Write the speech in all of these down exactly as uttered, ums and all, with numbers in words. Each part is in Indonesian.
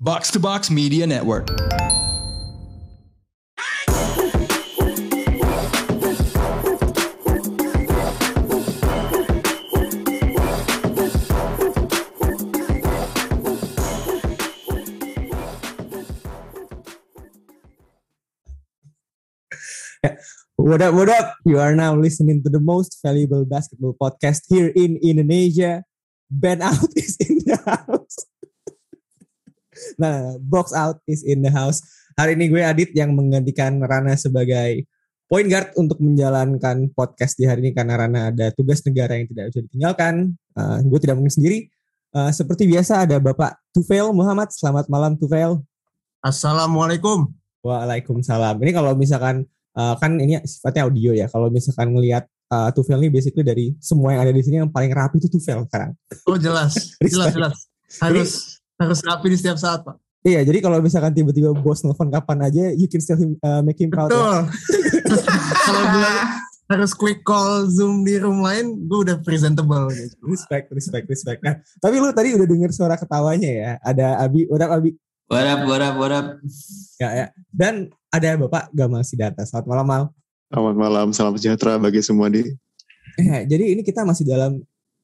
Box to Box Media Network. What up, what up? You are now listening to the most valuable basketball podcast here in Indonesia. Ben Out is in the house. Nah, Box Out is in the house. Hari ini gue Adit yang menggantikan Rana sebagai point guard untuk menjalankan podcast di hari ini karena Rana ada tugas negara yang tidak bisa ditinggalkan. Uh, gue tidak mungkin sendiri. Uh, seperti biasa ada Bapak Tufail Muhammad. Selamat malam Tufail. Assalamualaikum. Waalaikumsalam. Ini kalau misalkan Uh, kan ini sifatnya audio ya. Kalau misalkan ngelihat uh, Tufail ini basically dari semua yang ada di sini yang paling rapi itu Tufail sekarang. Oh jelas, jelas, jelas. Harus jadi, harus rapi di setiap saat Pak. Iya, jadi kalau misalkan tiba-tiba bos nelfon kapan aja, you can still uh, make him proud. Betul. Ya. Kalau gue harus quick call Zoom di room lain, gue udah presentable. Gitu. Respect, respect, respect. Nah, tapi lu tadi udah denger suara ketawanya ya. Ada Abi, what up Abi? What up, what up, what up? Ya, ya. Dan ada Bapak Gamal Sidata. Selamat malam, Mal. Selamat malam, salam sejahtera bagi semua di. Eh, jadi ini kita masih dalam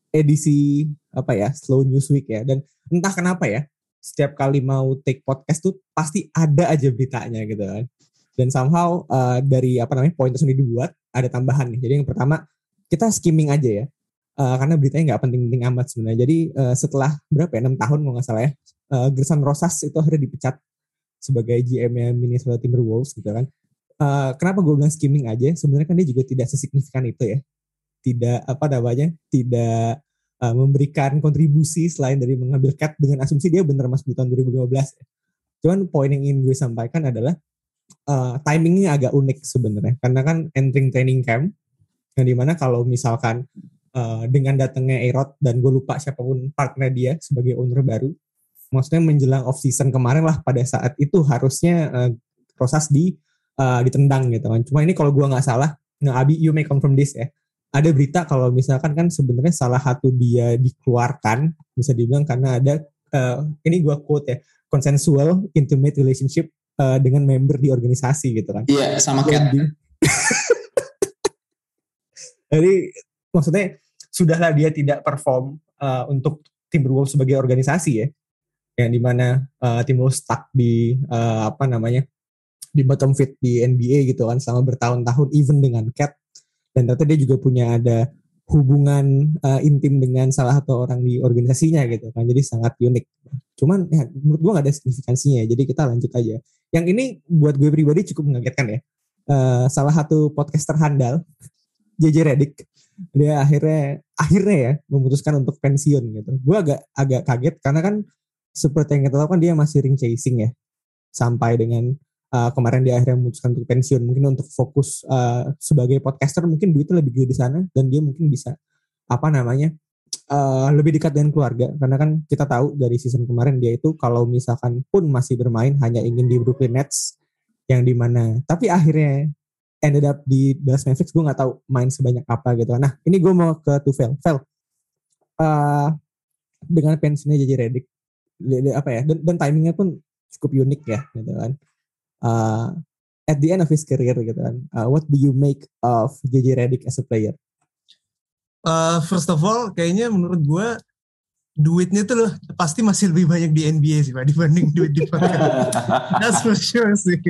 edisi apa ya, Slow News Week ya. Dan entah kenapa ya, setiap kali mau take podcast tuh pasti ada aja beritanya gitu kan. Dan somehow uh, dari apa namanya poin tersebut dibuat ada tambahan nih. Jadi yang pertama kita skimming aja ya. Uh, karena beritanya nggak penting-penting amat sebenarnya. Jadi uh, setelah berapa ya, enam tahun kalau nggak salah ya, uh, Gerson Rosas itu akhirnya dipecat sebagai G M-nya Minnesota Timberwolves gitu kan. Uh, kenapa gue bilang skimming aja? Sebenarnya kan dia juga tidak sesignifikan itu ya. Tidak apa namanya, tidak uh, memberikan kontribusi selain dari mengambil cut dengan asumsi dia benar masuk di tahun dua ribu lima belas. Ya. Cuman poin yang ingin gue sampaikan adalah uh, timingnya agak unik sebenarnya. Karena kan entering training camp, yang dimana kalau misalkan uh, dengan datangnya A-Rod dan gue lupa siapapun partner dia sebagai owner baru, maksudnya menjelang off season kemarin lah pada saat itu harusnya uh, Rosas di uh, ditendang gitu kan. Cuma ini kalau gue nggak salah, nah Abi you may confirm this ya. Ada berita kalau misalkan kan sebenarnya salah satu dia dikeluarkan bisa dibilang karena ada uh, ini gue quote ya, consensual intimate relationship uh, dengan member di organisasi gitu kan. Iya sama Cat. Jadi maksudnya sudahlah dia tidak perform uh, untuk Timberwolves sebagai organisasi ya. Yang dimana uh, Timberwolves stuck di uh, apa namanya di bottom feed di N B A gitu kan selama bertahun-tahun even dengan Cat, dan ternyata dia juga punya ada hubungan uh, intim dengan salah satu orang di organisasinya gitu kan, jadi sangat unik. Cuman ya, menurut gue nggak ada signifikansinya, jadi kita lanjut aja. Yang ini buat gue pribadi cukup mengagetkan ya. Uh, salah satu podcaster handal J J Redick dia akhirnya akhirnya ya memutuskan untuk pensiun gitu. Gue agak agak kaget karena kan seperti yang kita tahu kan dia masih ring chasing ya. Sampai dengan uh, kemarin dia akhirnya memutuskan untuk pensiun. Mungkin untuk fokus uh, sebagai podcaster mungkin duitnya lebih gede di sana. Dan dia mungkin bisa apa namanya uh, lebih dekat dengan keluarga. Karena kan kita tahu dari season kemarin dia itu kalau misalkan pun masih bermain hanya ingin di Brooklyn Nets. Yang dimana tapi akhirnya ended up di Dallas Mavericks. Gue gak tahu main sebanyak apa gitu. Nah ini gue mau ke Tufail. Fel, uh, dengan pensiunnya J J Redick apa ya, dan, dan timingnya pun cukup unik ya gitu kan. Uh, at the end of his career gitu kan, uh, what do you make of J J Redick as a player? Uh, first of all, kayaknya menurut gue duitnya tuh loh pasti masih lebih banyak di N B A sih Pak dibanding duit di podcast. That's for sure sih.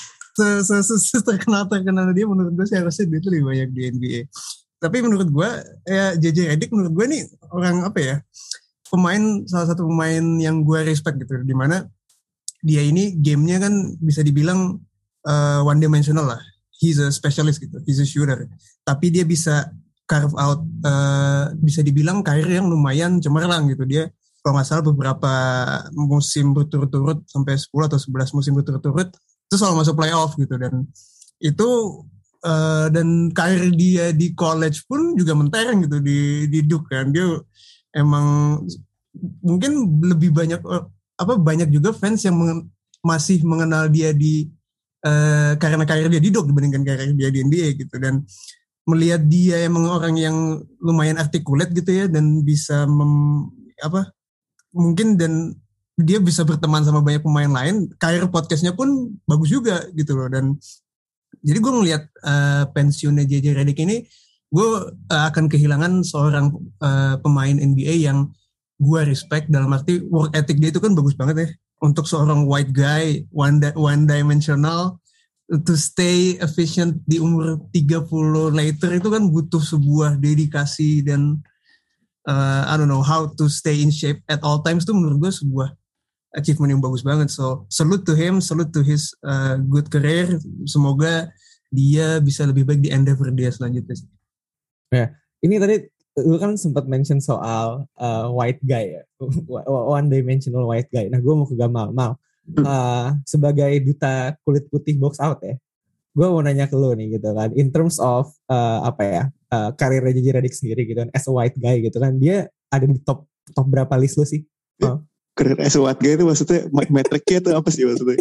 Terkenal terkenal dia menurut gue sih harusnya duit lebih banyak di N B A. Tapi menurut gue ya J J Redick menurut gue nih orang apa ya? Pemain, salah satu pemain yang gue respect gitu, dimana dia ini gamenya kan bisa dibilang uh, one dimensional lah. He's a specialist gitu, he's a shooter. Tapi dia bisa carve out, uh, bisa dibilang karir yang lumayan cemerlang gitu. Dia kalau nggak salah beberapa musim berturut-turut sampai sepuluh atau sebelas musim berturut-turut itu selalu masuk playoff gitu, dan itu uh, dan karir dia di college pun juga mentereng gitu di di Duke kan. Dia emang mungkin lebih banyak apa banyak juga fans yang mengen, masih mengenal dia di uh, karena karir dia di Duke dibandingkan karir dia di N B A gitu, dan melihat dia emang orang yang lumayan articulate gitu ya, dan bisa mem, apa mungkin dan dia bisa berteman sama banyak pemain lain, karir podcastnya pun bagus juga gitu loh. Dan jadi gue ngelihat uh, pensiunnya J J Redick ini, gue uh, akan kehilangan seorang uh, pemain N B A yang gue respect, dalam arti work ethic dia itu kan bagus banget ya. Untuk seorang white guy, one, di- one dimensional, to stay efficient di umur tiga puluh later itu kan butuh sebuah dedikasi dan uh, I don't know how to stay in shape at all times, itu menurut gue sebuah achievement yang bagus banget. So salute to him, salute to his uh, good career. Semoga dia bisa lebih baik di endeavor dia selanjutnya. Ya, ini tadi lu kan sempat mention soal uh, white guy ya, one dimensional white guy. Nah, gue mau ke Gamal. Mal, uh, sebagai duta kulit putih box out ya, gue mau nanya ke lu nih gitu kan, in terms of uh, apa ya, uh, karir J J Redick sendiri gitu kan, as a white guy gitu kan, dia ada di top top berapa list lu sih? Oh. Karir as a white guy itu maksudnya metriknya itu apa sih maksudnya?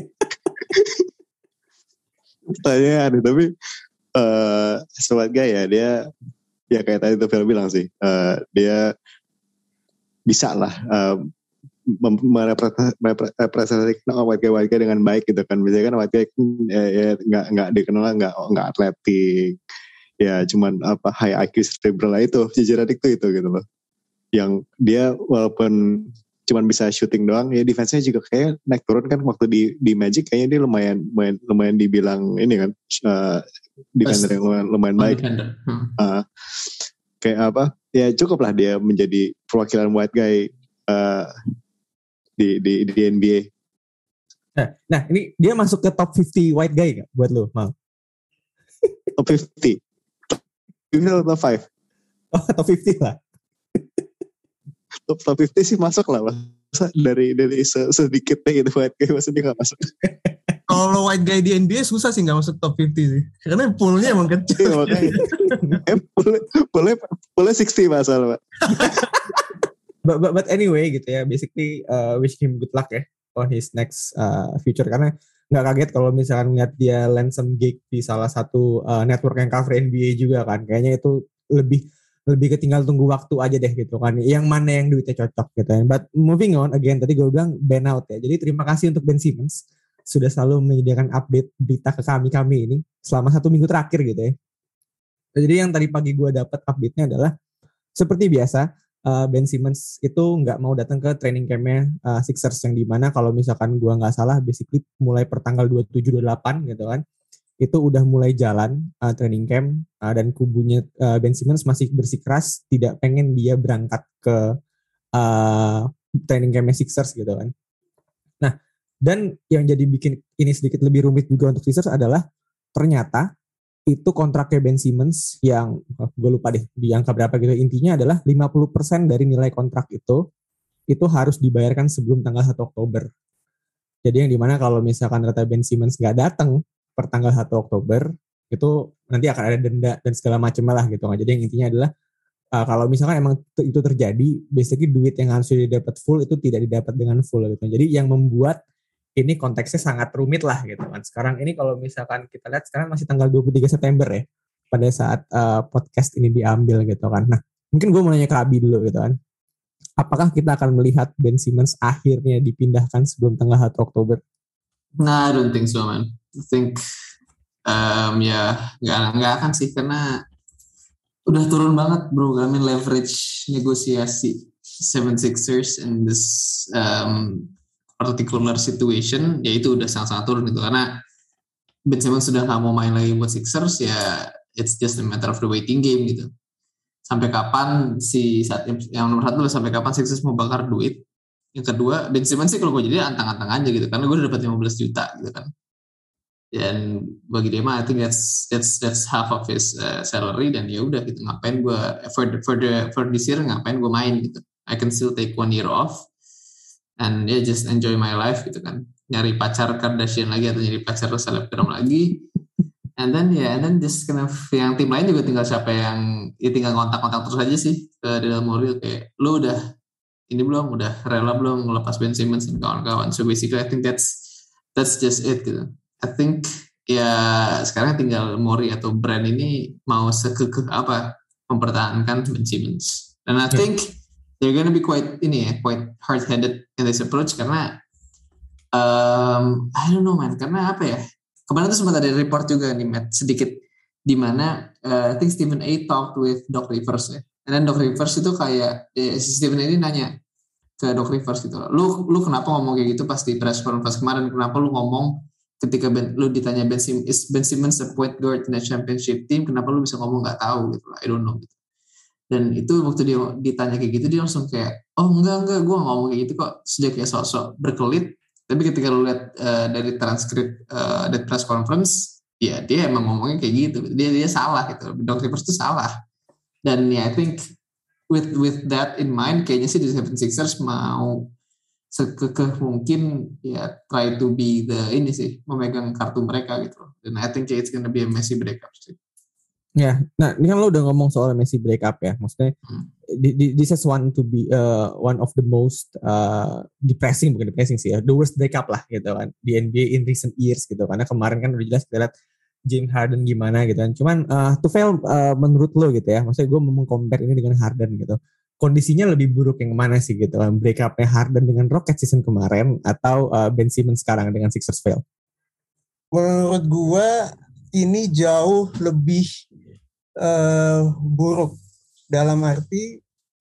Pertanyaan ada, tapi uh, as a white guy ya dia ya kayak tadi tuh Phil bilang sih, uh, dia bisa lah uh, merepresentasikan white guy white guy dengan baik gitu kan. Biasanya kan white guy ya, ya nggak nggak dikenal nggak nggak atletik, ya cuman apa high I Q cerebral lah itu. J J Redick tuh itu gitu loh, yang dia walaupun cuman bisa shooting doang, ya defense-nya juga kayak naik turun kan. Waktu di di Magic kayaknya dia lumayan lumayan, lumayan dibilang ini kan, uh, defender yang lumayan, lumayan baik. Hmm. Uh, kayak apa? Ya cukup lah dia menjadi perwakilan white guy uh, di di di N B A. Nah, nah, ini dia masuk ke top lima puluh white guy nggak buat lo, Mal? Top lima puluh. Ini top lima. Oh, top lima puluh lah. Top top lima puluh sih masuk lah, masa dari dari sedikitnya gitu white guy masa dia nggak masuk. Kalau white guy di N B A susah sih nggak masuk top lima puluh sih, karena poolnya emang kecil. eh, boleh boleh boleh enam puluh masalah Pak. but, but, but anyway gitu ya, basically uh, wish him good luck ya on his next uh, future, karena nggak kaget kalau misalkan ngeliat dia land some gig di salah satu uh, network yang cover N B A juga kan. Kayaknya itu lebih lebih ketinggal tunggu waktu aja deh gitu kan, yang mana yang duitnya cocok gitu ya. But moving on again, tadi gue bilang Ben out ya, jadi terima kasih untuk Ben Simmons sudah selalu menyediakan update berita ke kami-kami ini selama satu minggu terakhir gitu ya. Jadi yang tadi pagi gue dapat update-nya adalah seperti biasa, uh, Ben Simmons itu nggak mau datang ke training camp-nya uh, Sixers, yang dimana kalau misalkan gue nggak salah basically mulai pertanggal dua puluh tujuh dua puluh delapan gitu kan, itu udah mulai jalan uh, training camp, uh, dan kubunya uh, Ben Simmons masih bersikeras tidak pengen dia berangkat ke uh, training camp-nya Sixers gitu kan. Nah, dan yang jadi bikin ini sedikit lebih rumit juga untuk Sixers adalah ternyata itu kontraknya Ben Simmons yang oh, gue lupa deh di angka berapa gitu. Intinya adalah lima puluh persen dari nilai kontrak itu itu harus dibayarkan sebelum tanggal satu Oktober. Jadi yang dimana kalau misalkan ternyata Ben Simmons gak datang per tanggal satu Oktober, itu nanti akan ada denda dan segala macam lah gitu. Jadi yang intinya adalah uh, kalau misalkan emang itu terjadi, basically duit yang harus didapat full itu tidak didapat dengan full gitu. Jadi yang membuat ini konteksnya sangat rumit lah gitu kan. Sekarang ini kalau misalkan kita lihat sekarang masih tanggal dua puluh tiga September ya, pada saat uh, podcast ini diambil gitu kan. Nah, mungkin gue mau nanya ke Abi dulu gitu kan. Apakah kita akan melihat Ben Simmons akhirnya dipindahkan sebelum tanggal satu Oktober? Nah, I don't think so, man. I think um, ya nggak nggak akan sih, karena udah turun banget, bro. I mean leverage negosiasi seventy-sixers in this um, particular situation, ya itu udah sangat-sangat turun gitu, karena Ben Simmons sudah nggak mau main lagi buat Sixers, ya it's just a matter of the waiting game gitu. Sampai kapan si saat yang nomor satu, sampai kapan Sixers mau bakar duit. Yang kedua, Ben Simmons sih kalau gue jadi antang-antang aja gitu, karena gue udah dapat lima belas juta gitu kan. Dan bagi dia mah I think that's that's that's half of his uh, salary, dan ya udah gitu, ngapain gue for the, for the for this year ngapain gue main gitu. I can still take one year off and yeah, just enjoy my life gitu kan. Nyari pacar Kardashian lagi atau nyari pacar selebgram lagi. And then ya, yeah, and then just kind of yang tim lain juga tinggal siapa yang ya tinggal kontak-kontak terus aja sih ke Daryl Morey, kayak lu udah ini belum, udah rela belum ngelepas Ben Simmons dan kawan-kawan. So basically I think that's that's just it gitu. I think ya sekarang tinggal Morey atau brand ini mau sekekeh apa mempertahankan Ben Simmons. Dan I think they're gonna be quite ini ya, quite hard-headed in this approach karena um, I don't know man, karena apa ya? Kemarin tuh sempat ada report juga nih Matt sedikit di mana uh, I think Stephen A talked with Doc Rivers ya. And then Doc Rivers itu kayak eh, si Stephen A ini nanya ke Doc Rivers gitu loh. Lu lu kenapa ngomong kayak gitu pas di press conference kemarin? Kenapa lu ngomong ketika ben, lu ditanya Ben Simmons, is Ben Simmons a point guard in a championship team? Kenapa lu bisa ngomong nggak tahu gitu loh? I don't know gitu. Dan itu waktu dia ditanya kayak gitu dia langsung kayak oh enggak enggak gue nggak ngomong kayak gitu kok. Sudah kayak sok-sok berkelit. Tapi ketika lu lihat uh, dari transkrip uh, dari press conference, ya dia emang ngomongnya kayak gitu. Dia dia salah gitu. Doc Rivers itu salah. Dan ya I think with with that in mind, kayaknya sih di seventy-sixers mau sekekeh mungkin ya try to be the ini sih memegang kartu mereka gitu. Dan I think it's gonna be a messy breakup sih. Ya, nah ini kan lo udah ngomong soal Messi breakup ya, maksudnya hmm. this is one to be uh, one of the most uh, depressing, bukan depressing sih ya, the worst breakup lah gitu kan di N B A in recent years gitu, karena kemarin kan udah jelas kita lihat James Harden gimana gitu kan, cuman uh, Tufel uh, menurut lo gitu ya, maksudnya gue mau meng-compare ini dengan Harden gitu, kondisinya lebih buruk yang mana sih gitu kan, breakupnya Harden dengan Rockets season kemarin atau uh, Ben Simmons sekarang dengan Sixers fail? Menurut gue ini jauh lebih Uh, buruk dalam arti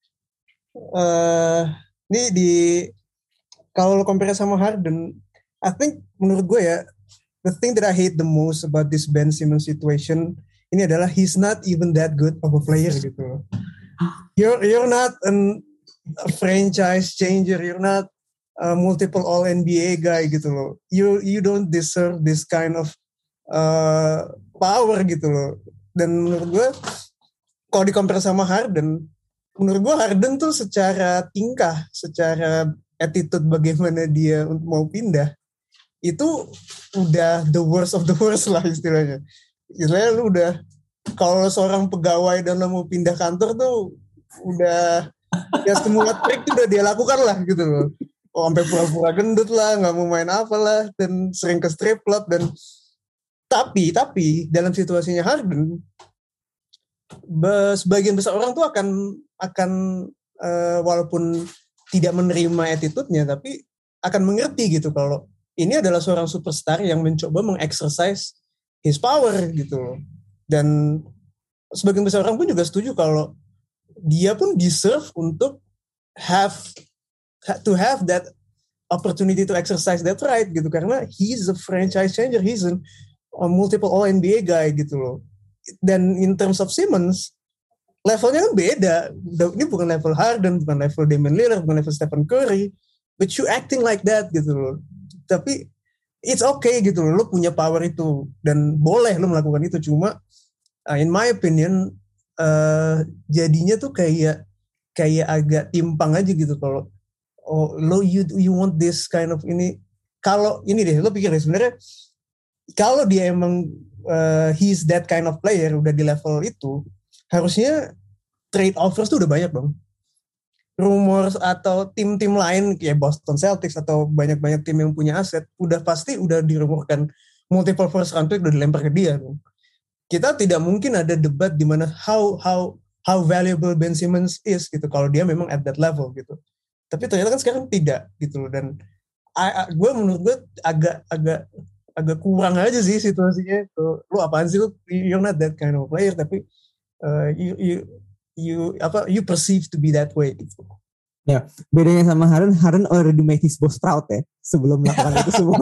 uh, ini di kalau lo compare sama Harden, I think menurut gue ya the thing that I hate the most about this Ben Simmons situation ini adalah he's not even that good of a player gitu. You're you're not an, a franchise changer, you're not a multiple All N B A guy gitu loh. You you don't deserve this kind of uh, power gitu loh. Dan menurut gue, kalau di-compare sama Harden, menurut gue Harden tuh secara tingkah, secara attitude bagaimana dia mau pindah, itu udah the worst of the worst lah istilahnya. Istilahnya lu udah, kalau seorang pegawai dan lo mau pindah kantor tuh, udah, ya semua trik tuh udah dia lakukan lah gitu loh. Oh, sampai pura-pura gendut lah, gak mau main apa lah, dan sering ke strip club, dan Tapi, tapi dalam situasinya Harden, sebagian besar orang tuh akan akan uh, walaupun tidak menerima attitude-nya, tapi akan mengerti gitu kalau ini adalah seorang superstar yang mencoba mengexercise his power gitu. Dan sebagian besar orang pun juga setuju kalau dia pun deserve untuk have to have that opportunity to exercise that right gitu, karena he's a franchise changer, he's an a multiple All N B A guy gitu loh. Dan in terms of Simmons, levelnya kan beda. Ini bukan level Harden, bukan level Damian Lillard, bukan level Stephen Curry, but you acting like that gitu loh. Tapi it's okay gitu loh, lo punya power itu dan boleh lo melakukan itu. Cuma uh, in my opinion uh, jadinya tuh kayak kayak agak timpang aja gitu kalau oh lo you you want this kind of ini. Kalau ini deh lo pikir deh sebenarnya kalau dia emang uh, he's that kind of player, udah di level itu, harusnya trade offers tuh udah banyak dong. Rumors atau tim-tim lain kayak Boston Celtics atau banyak-banyak tim yang punya aset, udah pasti udah dirumorkan multiple first round pick udah dilempar ke dia dong. Kita tidak mungkin ada debat di mana how how how valuable Ben Simmons is gitu kalau dia memang at that level gitu. Tapi ternyata kan sekarang tidak gitu loh, dan gue menurut gue agak agak agak kurang aja sih situasinya. Tuh, lu apaan sih lu, you're not that kind of player, tapi uh, you you you apa you perceive to be that way gitu. Ya, bedanya sama Harden, Harden already make his boss proud ya sebelum melakukan itu semua.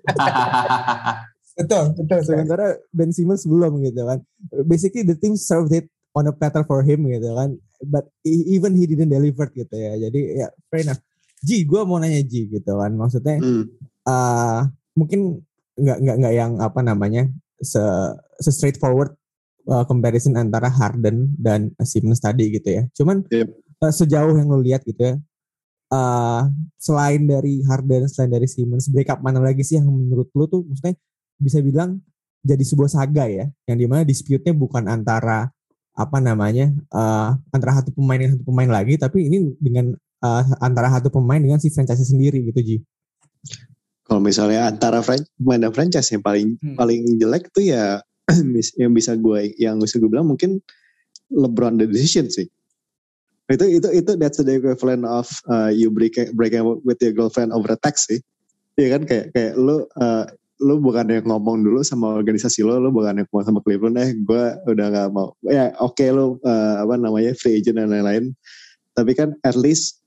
Betul, betul. Sementara Ben Simmons belum gitu kan. Basically the team served it on a platter for him gitu kan. But even he didn't deliver gitu ya. Jadi ya fair enough. Ji, gue mau nanya Ji gitu kan. Maksudnya hmm. uh, mungkin nggak nggak nggak yang apa namanya se, se straightforward uh, comparison antara Harden dan Simmons tadi gitu ya. Cuman yep. uh, sejauh yang lo lihat gitu ya, uh, selain dari Harden, selain dari Simmons, breakup mana lagi sih yang menurut lo tuh maksudnya bisa bilang jadi sebuah saga ya, yang dimana dispute-nya bukan antara apa namanya uh, antara satu pemain dengan satu pemain lagi, tapi ini dengan uh, antara satu pemain dengan si franchise sendiri gitu Ji. Kalau misalnya antara pemain dan franchise yang paling hmm. paling jelek tuh ya yang bisa gue yang bisa gue bilang mungkin LeBron the decision sih. Itu itu itu that's the equivalent of uh, you breaking breaking up with your girlfriend over a text sih. Iya kan kayak kayak lu uh, lu bukannya ngomong dulu sama organisasi lo, lu bukannya ngomong sama Cleveland, eh gue udah gak mau. Ya oke okay, lu uh, apa namanya free agent dan lain-lain. Tapi kan at least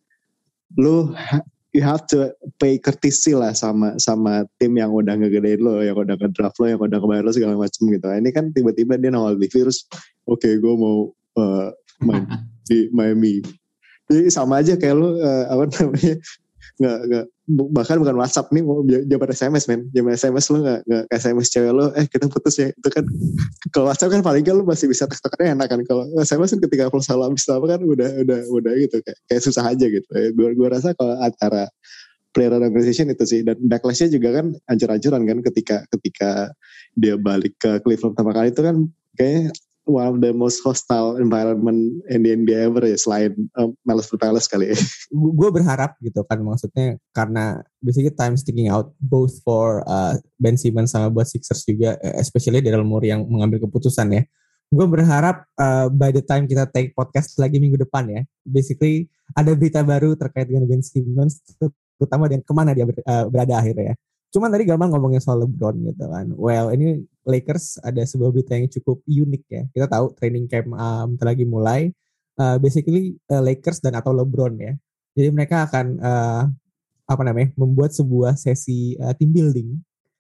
lu you have to pay courtesy lah sama sama tim yang udah ngegedein lo, yang udah ngedraft lo, yang udah ngebayar lo segala macam gitu. Ini kan tiba-tiba dia nongol di virus, oke okay, gue mau uh, main di Miami. Jadi sama aja kayak lo uh, apa namanya nggak nggak bahkan bukan WhatsApp nih, mau jabat S M S men, jabat S M S lo nggak nggak S M S cewek lo, eh kita putus ya, itu kan kalau WhatsApp kan paling kan lo masih bisa tek-tekannya enak kan, kalau S M S kan ketika kalau salah habis apa kan udah udah udah gitu kayak kayak susah aja gitu. Gue gue rasa kalau antara player and organization itu sih, dan backlashnya juga kan ancur-ancuran kan ketika ketika dia balik ke Cleveland pertama kali itu kan kayak one of the most hostile environment in the N B A ever ya, selain um, Palace Palace kali ya. Gue berharap gitu kan, maksudnya karena basically time sticking out both for uh, Ben Simmons sama buat Sixers juga, especially Daryl Morey yang mengambil keputusan ya. Gue berharap uh, by the time kita take podcast lagi minggu depan ya, basically ada berita baru terkait dengan Ben Simmons, terutama dan kemana dia ber, uh, berada akhirnya ya. Cuman tadi Gamal ngomongin soal LeBron gitu kan. Well, ini Lakers ada sebuah berita yang cukup unik ya. Kita tahu training camp um, lagi mulai. Uh, basically uh, Lakers dan atau LeBron ya. Jadi mereka akan uh, apa namanya membuat sebuah sesi uh, team building.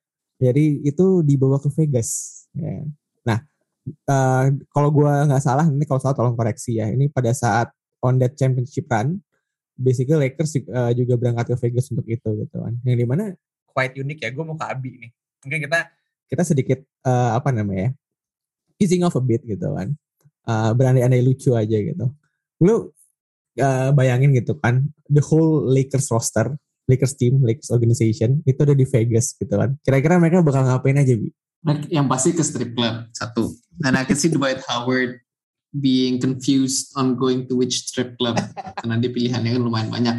Jadi itu dibawa ke Vegas. Ya. Nah, uh, kalau gue nggak salah, ini kalau salah tolong koreksi ya. Ini pada saat on that championship run, basically Lakers uh, juga berangkat ke Vegas untuk itu gitu kan. Yang dimana quite unik ya, gue mau ke Abi nih. Mungkin kita kita sedikit uh, apa namanya, easing off a bit gitu kan, uh, berandai-andai lucu aja gitu. Lu uh, bayangin gitu kan, the whole Lakers roster, Lakers team, Lakers organization itu ada di Vegas gitu kan. Kira-kira mereka bakal ngapain aja, Bi? Yang pasti ke strip club satu. Dan I can see Dwight Howard being confused on going to which strip club karena dia pilihannya kan lumayan banyak.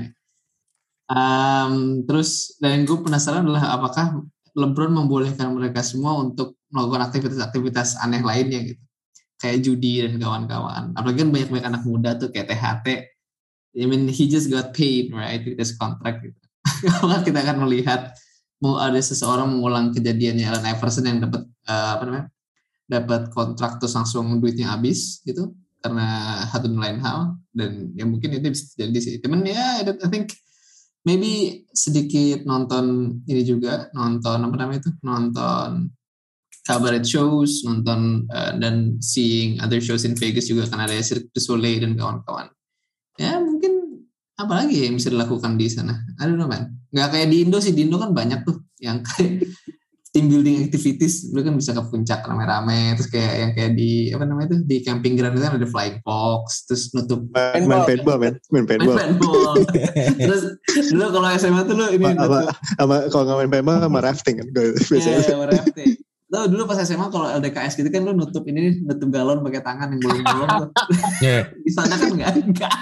Um, terus dan gue penasaran adalah apakah LeBron membolehkan mereka semua untuk melakukan aktivitas-aktivitas aneh lainnya gitu, kayak judi dan kawan-kawan. Apalagi kan banyak-banyak anak muda tuh kayak T H T. I mean he just got paid right with this contract gitu. Apakah kita akan melihat mau ada seseorang mengulang kejadiannya Allen Iverson yang dapat uh, apa namanya dapat kontrak terus langsung duitnya habis gitu karena satu dan lain hal, dan ya mungkin itu bisa jadi sih. Cuman ya I think maybe sedikit nonton ini juga, nonton apa namanya itu, nonton cabaret shows, nonton uh, dan seeing other shows in Vegas juga kan ada Cirque du Soleil dan kawan-kawan. Ya mungkin apa lagi yang bisa dilakukan di sana? I don't know man. Gak kayak di Indo sih, di Indo kan banyak tuh yang kayak team building activities, lu kan bisa ke puncak rame-rame, terus kayak yang kayak di apa namanya itu di camping ground itu kan ada flying fox, terus nutup main paintball, main main paintball. Main paintball. Terus dulu kalau S M A tuh lu ini apa apa kalau nggak main paintball sama rafting kan biasanya. Iya, sama rafting. Tahu dulu pas S M A kalau L D K S gitu kan lu nutup ini nutup galon pakai tangan yang bolong-bolong tuh. Yeah. Di sana kan enggak enggak.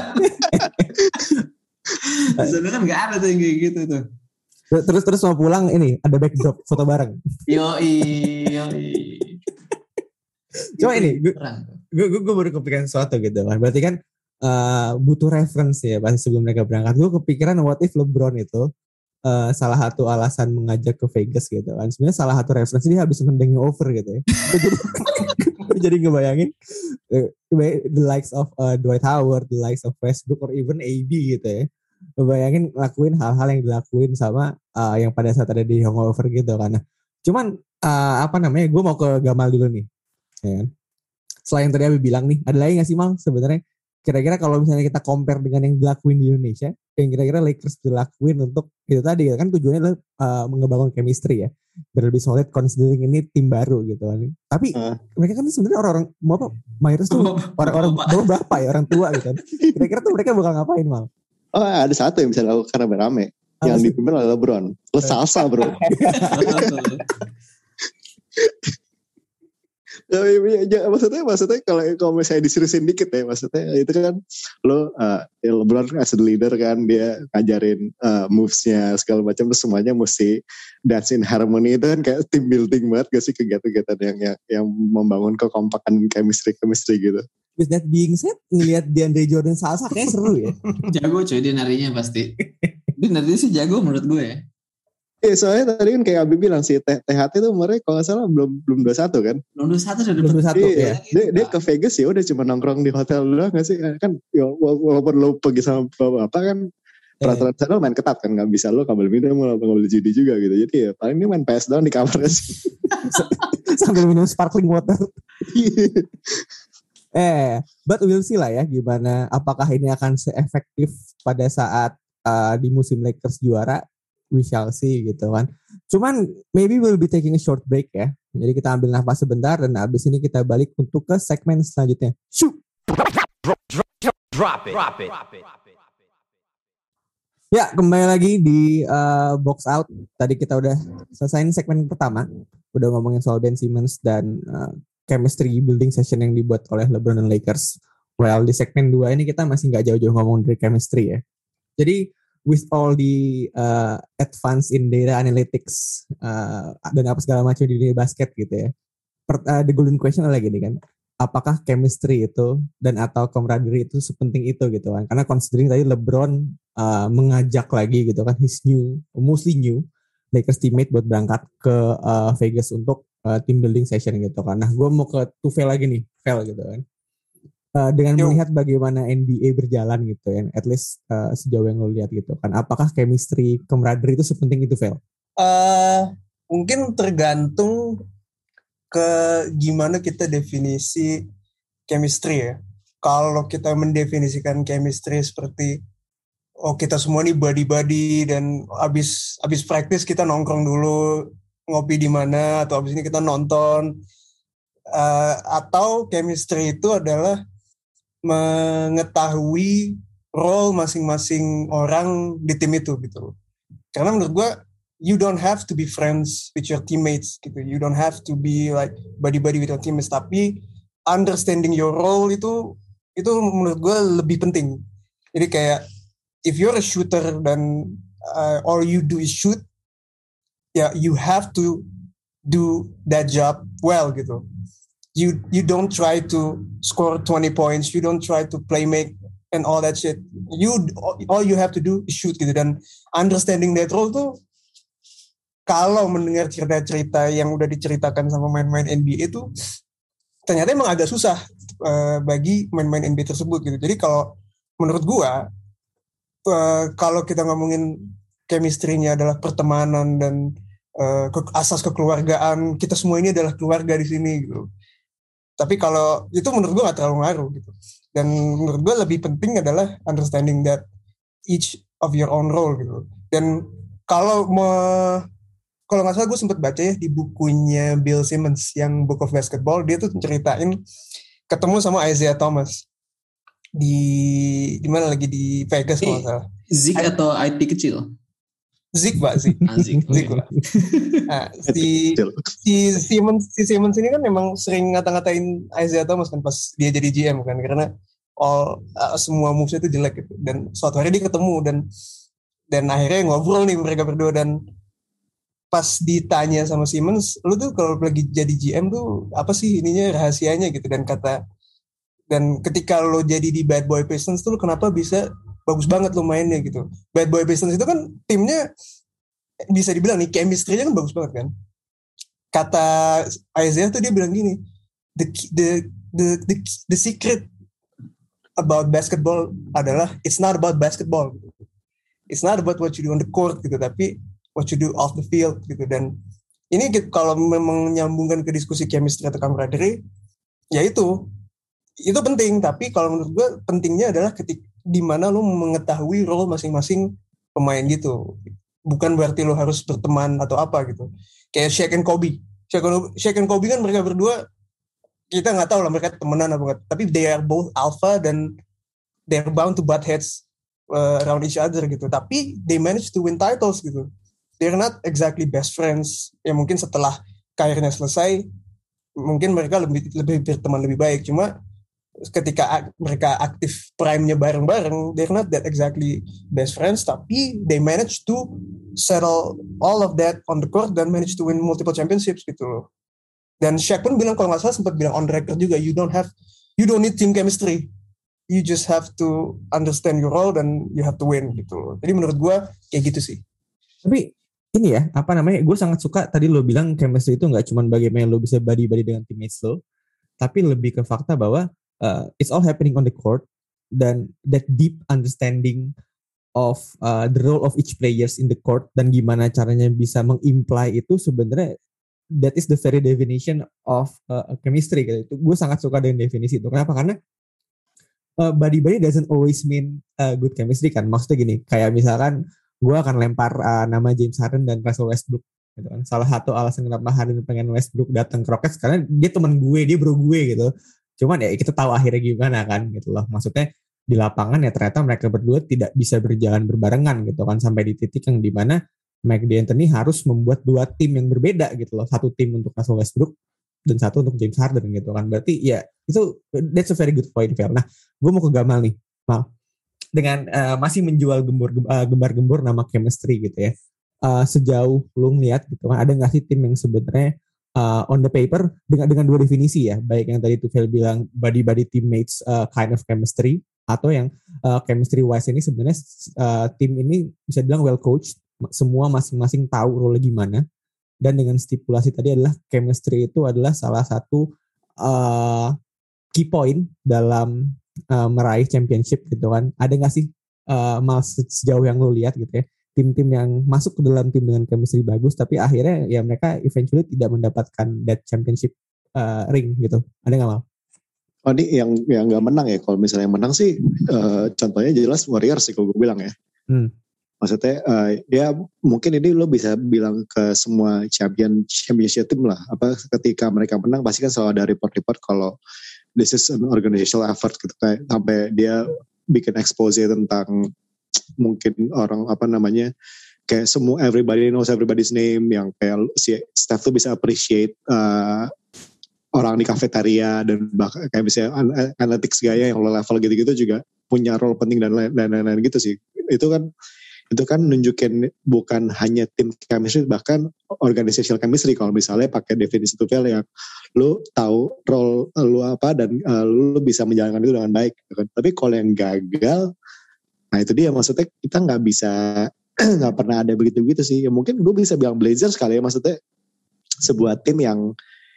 Di sana kan enggak ada tuh yang kayak gitu tuh. Terus terus mau pulang ini ada backdrop foto bareng. Yoi, yoi. Coba ini, gue gue gue baru kepikiran sesuatu gitu kan. Berarti kan uh, butuh reference ya pasti sebelum mereka berangkat. Gue kepikiran what if LeBron itu uh, salah satu alasan mengajak ke Vegas gitu kan. Sebenarnya salah satu reference dia habis nonton Hangover gitu ya. Jadi jadi ngebayangin uh, the likes of uh, Dwight Howard, the likes of Westbrook or even A D gitu ya. Bayangin lakuin hal-hal yang dilakuin sama uh, yang pada saat ada di Hangover gitu kan. Cuman uh, apa namanya, gue mau ke Gamal dulu nih ya. Selain tadi Abi bilang nih, ada lagi gak sih Mal sebenarnya kira-kira kalau misalnya kita compare dengan yang dilakuin di Indonesia, yang kira-kira Lakers dilakuin untuk itu tadi kan tujuannya adalah uh, mengebangun chemistry ya, biar lebih solid considering ini tim baru gitu kan. Tapi uh. mereka kan sebenarnya orang-orang mau apa, mayoritas tuh orang-orang bapak ya, orang tua gitu kan. Kira-kira tuh mereka bakal ngapain Mal? Oh ada satu yang bisa dilakukan karena berame. Yang dipimpin oleh LeBron. Lo salsa bro. Ya, maksudnya maksudnya kalau kalau misalnya diseriusin dikit ya, maksudnya itu kan lo uh, LeBron as a leader kan, dia ngajarin uh, movesnya segala macam, terus semuanya mesti dance in harmony. Itu kan kayak team building banget gak sih kegiatan-kegiatan yang, yang yang membangun kekompakan chemistry chemistry gitu. with that being said, ngelihat DeAndre Jordan salsa kayak seru ya. Jago coy dia narinya pasti. Dia narinya sih jago menurut gue ya. Iya soalnya tadi kan kayak Abi bilang sih T H T tuh umurnya kalau nggak salah belum belum dua puluh satu kan. Belum dua puluh satu udah dua puluh satu ya. Dia, dia ke Vegas ya udah cuma nongkrong di hotel doang nggak sih kan ya, walaupun lo pergi sama bapak kan peraturan sana main ketat kan nggak bisa lo kabel minum lo kabel judi juga gitu jadi ya paling dia main P S doang di kamar sih. Sambil minum sparkling water. eh, but we'll see lah ya gimana apakah ini akan seefektif pada saat uh, di musim Lakers juara. We shall see gitu kan. Cuman maybe we'll be taking a short break ya. Jadi kita ambil nafas sebentar dan abis ini kita balik untuk ke segmen selanjutnya. Shoot. Drop, drop, drop, drop it. Drop it. Ya kembali lagi di uh, box out. Tadi kita udah selesaiin segmen pertama. Udah ngomongin soal Ben Simmons dan uh, chemistry building session yang dibuat oleh LeBron dan Lakers. Well di segmen dua ini kita masih gak jauh-jauh ngomong dari chemistry ya. Jadi with all the uh, advance in data analytics uh, dan apa segala macam di dunia basket gitu ya. Per, uh, the golden question adalah gini kan, apakah chemistry itu dan atau camaraderie itu sepenting itu gitu kan? Karena considering tadi LeBron uh, mengajak lagi gitu kan, his new, mostly new Lakers teammate buat berangkat ke uh, Vegas untuk uh, team building session gitu kan. Nah, gue mau ke Tufel lagi nih, Fel gitu kan. Uh, dengan Yo. melihat bagaimana N B A berjalan gitu ya, at least uh, sejauh yang lo lihat gitu kan, apakah chemistry, camaraderie itu sepenting itu, Fel? Uh, mungkin tergantung ke gimana kita definisi chemistry ya. Kalau kita mendefinisikan chemistry seperti oh kita semua nih buddy-buddy dan abis abis practice kita nongkrong dulu ngopi di mana atau abis ini kita nonton, uh, atau chemistry itu adalah mengetahui role masing-masing orang di tim itu gitu. Karena menurut gue you don't have to be friends with your teammates gitu. You don't have to be like buddy-buddy with your teammates. Tapi understanding your role itu itu menurut gue lebih penting. Jadi kayak if you're a shooter dan uh, all you do is shoot, ya yeah, you have to do that job well gitu. You you don't try to score twenty points. You don't try to play make and all that shit. You all you have to do is shoot gitu. Dan understanding that role tuh kalau mendengar cerita-cerita yang udah diceritakan sama main-main N B A itu ternyata emang agak susah uh, bagi main-main N B A tersebut gitu. Jadi kalau menurut gua uh, kalau kita ngomongin chemistry-nya adalah pertemanan dan uh, ke- asas kekeluargaan, kita semua ini adalah keluarga di sini gitu. Tapi kalau itu menurut gue gak terlalu ngaruh gitu. Dan menurut gue lebih penting adalah understanding that each of your own role gitu. Dan kalau me, kalau gak salah gue sempat baca ya di bukunya Bill Simmons yang Book of Basketball, dia tuh ceritain ketemu sama Isaiah Thomas di di mana lagi di Vegas kalau gak salah. Zik atau I T kecil? Zik pak Zik. Ah, Zik. Zik lah. Nah, si si Simmons si Simmons ini kan memang sering ngata-ngatain Isaiah Thomas kan pas dia jadi G M kan karena all uh, semua moves-nya itu jelek gitu. Dan suatu hari dia ketemu dan dan akhirnya ngobrol nih mereka berdua dan pas ditanya sama Simmons, lu tuh kalau lagi jadi G M tuh apa sih ininya rahasianya gitu dan kata dan ketika lo jadi di Bad Boy Pistons tuh lu kenapa bisa bagus banget lo mainnya gitu. Bad Boy Pistons itu kan timnya bisa dibilang nih chemistry-nya kan bagus banget kan. Kata Isaiah tuh dia bilang gini, the the the the, the secret about basketball adalah it's not about basketball. It's not about what you do on the court gitu, tapi what you do off the field gitu. Dan ini kalau memang nyambungkan ke diskusi chemistry atau camaraderie, ya itu itu penting. Tapi kalau menurut gue pentingnya adalah ketika di mana lo mengetahui role masing-masing pemain gitu. Bukan berarti lo harus berteman atau apa gitu. Kayak Shaq and Kobe. Shaq and, Shaq and Kobe kan mereka berdua, kita nggak tahu lah mereka temenan apa enggak. Tapi they are both alpha dan they are bound to butt heads uh, around each other gitu. Tapi they manage to win titles gitu. They are not exactly best friends. Ya mungkin setelah karirnya selesai, mungkin mereka lebih lebih berteman lebih baik. Cuma ketika mereka aktif prime-nya bareng-bareng, they're not that exactly best friends, tapi they manage to settle all of that on the court dan manage to win multiple championships gitu loh. Dan Shaq pun bilang, kalau nggak salah sempat bilang on record juga, you don't have you don't need team chemistry. You just have to understand your role dan you have to win gitu. Jadi menurut gue kayak gitu sih. Tapi ini ya, apa namanya, gue sangat suka tadi lo bilang chemistry itu gak cuma bagaimana lo bisa buddy-buddy dengan teammates lo, tapi lebih ke fakta bahwa uh, it's all happening on the court, dan that deep understanding of uh, the role of each players in the court dan gimana caranya bisa mengimply itu sebenarnya that is the very definition of uh, chemistry gitu. Itu gue sangat suka dengan definisi itu. Kenapa? Karena uh, buddy-buddy doesn't always mean uh, good chemistry kan. Maksudnya gini, kayak misalkan gue akan lempar uh, nama James Harden dan Russell Westbrook gitu kan. Salah satu alasan kenapa Harden pengen Westbrook datang ke Rockets karena dia teman gue, dia bro gue gitu. Cuman ya kita tahu akhirnya gimana kan gitu loh. Maksudnya di lapangan ya ternyata mereka berdua tidak bisa berjalan berbarengan gitu kan, sampai di titik yang dimana Mike D'Antoni harus membuat dua tim yang berbeda gitu loh. Satu tim untuk Russell Westbrook dan satu untuk James Harden gitu kan. Berarti ya itu that's a very good point, Fer. Nah, gue mau ke Gamal nih. Mal, dengan uh, masih menjual gembur, uh, gembar-gembur nama chemistry gitu ya. Uh, sejauh lu ngeliat gitu kan, ada nggak sih tim yang sebenarnya uh, on the paper dengan dengan dua definisi ya, baik yang tadi Tufel bilang buddy-buddy teammates uh, kind of chemistry, atau yang uh, chemistry wise ini sebenarnya uh, tim ini bisa bilang well coached, semua masing-masing tahu role gimana, dan dengan stipulasi tadi adalah chemistry itu adalah salah satu uh, key point dalam uh, meraih championship gitu kan. Ada nggak sih uh, mal sejauh yang lo lihat gitu ya, tim-tim yang masuk ke dalam tim dengan chemistry bagus tapi akhirnya ya mereka eventually tidak mendapatkan that championship uh, ring gitu? Ada nggak, Mal? Oh, ini yang yang nggak menang ya. Kalau misalnya yang menang sih uh, contohnya jelas Warriors sih kalau gue bilang ya. Hmm. Maksudnya uh, ya mungkin ini lo bisa bilang ke semua champion championship tim lah. Apa ketika mereka menang pasti kan selalu ada report-report kalau this is an organizational effort gitu, kayak sampai dia bikin expose tentang mungkin orang apa namanya kayak semua everybody knows everybody's name, yang kayak si staff tuh bisa appreciate uh, orang di kafetaria dan bahkan kayak misalnya analytics gaya yang low level gitu-gitu juga punya role penting dan lain-lain gitu sih. Itu kan itu kan nunjukin bukan hanya tim chemistry, bahkan organizational chemistry. Kalau misalnya pakai definisi Tufel yang lu tahu role lu apa dan uh, lu bisa menjalankan itu dengan baik kan. Tapi kalau yang gagal, nah itu dia, maksudnya kita nggak bisa nggak pernah ada begitu-begitu sih. Ya, mungkin gue bisa bilang Blazers kali ya, maksudnya sebuah tim yang